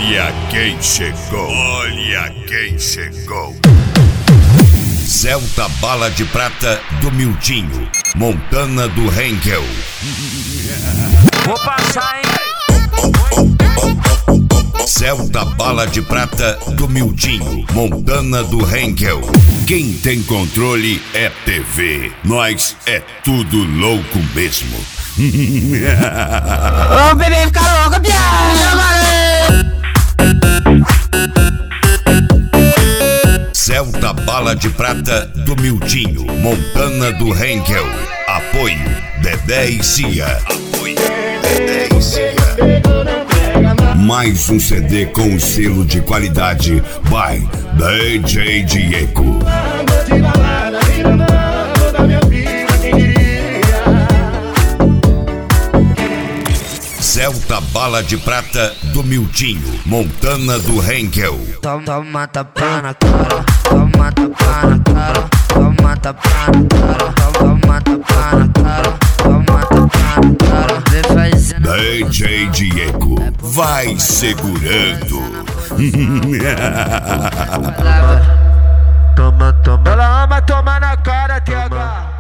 Olha quem chegou, olha quem chegou. Celta Bala de Prata do Miltinho, Montana do Henkel. Vou passar, hein? Celta Bala de Prata do Miltinho, Montana do Henkel. Quem tem controle é TV, nós é tudo louco mesmo. Ô bebê, fica louca, piada! Celta Bala de Prata do Miltinho, Montana do Henkel. Apoio Dedé e Cia. Apoio Dedé e Cia. Mais um CD com selo de qualidade by DJ Diego. Celta Bala de Prata do Miltinho, Montana do Henkel. Toma tapa na cara, toma tapa na cara, toma tapa na cara, toma tapa na cara, toma tapa na cara. Vem fazendo DJ Diego, vai segurando. Toma, toma. Ela ama tomar na cara, TH.